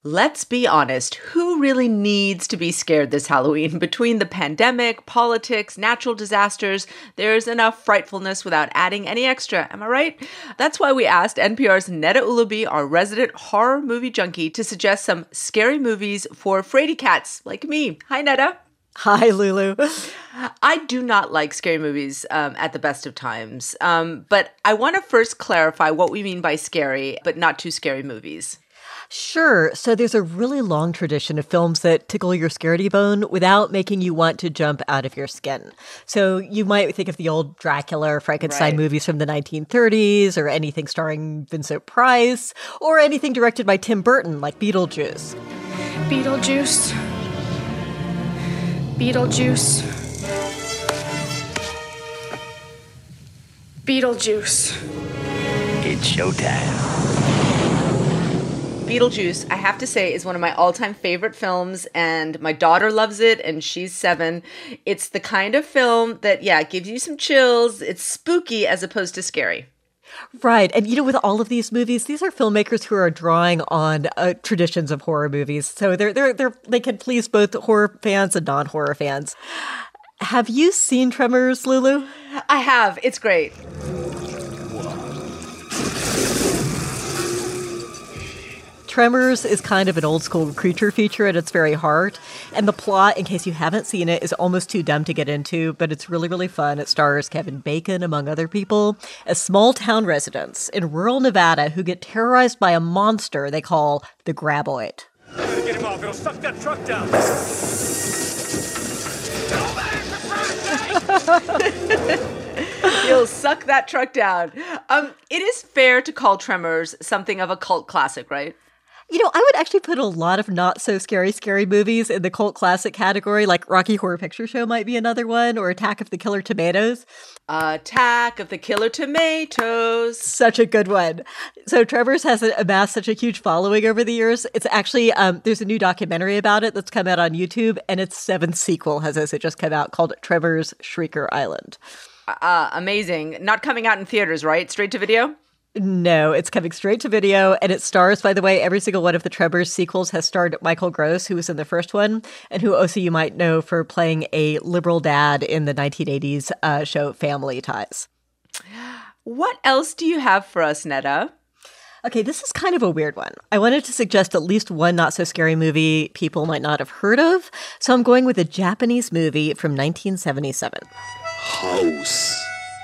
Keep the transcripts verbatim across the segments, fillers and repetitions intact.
Let's be honest, who really needs to be scared this Halloween? Between the pandemic, politics, natural disasters, there's enough frightfulness without adding any extra, am I right? That's why we asked N P R's Neda Ulaby, our resident horror movie junkie, to suggest some scary movies for fraidy cats like me. Hi, Neda. Hi, Lulu. I do not like scary movies um, at the best of times, um, but I want to first clarify what we mean by scary, but not too scary movies. Sure. So there's a really long tradition of films that tickle your scaredy bone without making you want to jump out of your skin. So you might think of the old Dracula or Frankenstein Right. movies from the nineteen thirties, or anything starring Vincent Price, or anything directed by Tim Burton like Beetlejuice. Beetlejuice. Beetlejuice. Beetlejuice. It's showtime. Beetlejuice, I have to say, is one of my all-time favorite films, and my daughter loves it, and she's seven. It's the kind of film that, yeah, gives you some chills. It's spooky as opposed to scary. Right. And, you know, with all of these movies, these are filmmakers who are drawing on uh, traditions of horror movies. So they're, they're, they're, they can please both horror fans and non-horror fans. Have you seen Tremors, Lulu? I have. It's great. Tremors is kind of an old school creature feature at its very heart. And the plot, in case you haven't seen it, is almost too dumb to get into, but it's really, really fun. It stars Kevin Bacon, among other people, as small town residents in rural Nevada who get terrorized by a monster they call the Graboid. Get him off, it'll suck that truck down. You'll suck that truck down. Um, it is fair to call Tremors something of a cult classic, right? You know, I would actually put a lot of not so scary, scary movies in the cult classic category, like Rocky Horror Picture Show might be another one, or Attack of the Killer Tomatoes. Attack of the Killer Tomatoes. Such a good one. So Tremors has amassed such a huge following over the years. It's actually, um, there's a new documentary about it that's come out on YouTube, and its seventh sequel has also just come out called Tremors Shrieker Island. Uh, amazing. Not coming out in theaters, right? Straight to video? No, it's coming straight to video, and it stars, by the way, every single one of the Tremors sequels has starred Michael Gross, who was in the first one, and who also you might know for playing a liberal dad in the nineteen eighties uh, show Family Ties. What else do you have for us, Neda? Okay, this is kind of a weird one. I wanted to suggest at least one not-so-scary movie people might not have heard of, so I'm going with a Japanese movie from nineteen seventy-seven. House.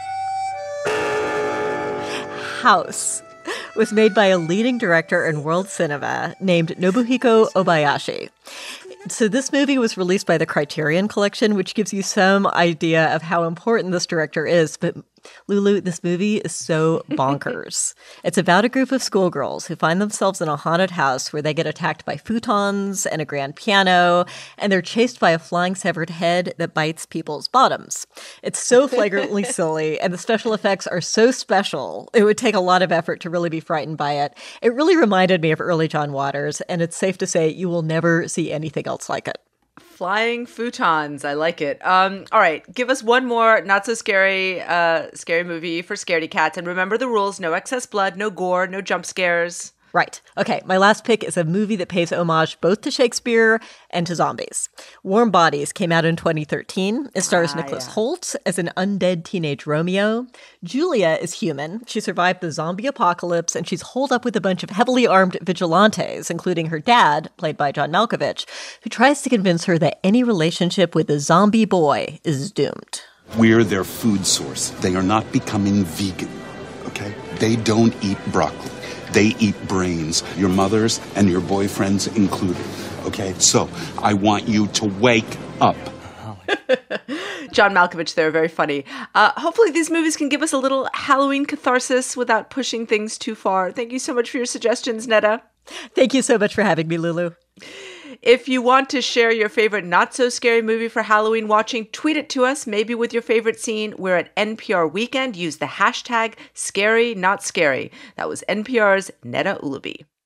House was made by a leading director in world cinema named Nobuhiko Obayashi. So this movie was released by the Criterion Collection, which gives you some idea of how important this director is. But Lulu, this movie is so bonkers. It's about a group of schoolgirls who find themselves in a haunted house where they get attacked by futons and a grand piano, and they're chased by a flying severed head that bites people's bottoms. It's so flagrantly silly, and the special effects are so special, it would take a lot of effort to really be frightened by it. It really reminded me of early John Waters, and it's safe to say you will never see anything else like it. Flying futons. I like it. Um, all right. Give us one more not so scary, uh, scary movie for scaredy cats. And remember the rules. No excess blood, no gore, no jump scares. Right. Okay, my last pick is a movie that pays homage both to Shakespeare and to zombies. Warm Bodies came out in twenty thirteen. It stars Ah, Nicholas yeah. Hoult as an undead teenage Romeo. Julia is human. She survived the zombie apocalypse, and she's holed up with a bunch of heavily armed vigilantes, including her dad, played by John Malkovich, who tries to convince her that any relationship with a zombie boy is doomed. We're their food source. They are not becoming vegan, okay? They don't eat broccoli. They eat brains, your mother's and your boyfriend's included, okay? So I want you to wake up. John Malkovich there, very funny. Uh, hopefully these movies can give us a little Halloween catharsis without pushing things too far. Thank you so much for your suggestions, Neda. Thank you so much for having me, Lulu. If you want to share your favorite not-so-scary movie for Halloween watching, tweet it to us, maybe with your favorite scene. We're at N P R Weekend. Use the hashtag ScaryNotScary. That was N P R's Neda Ulaby.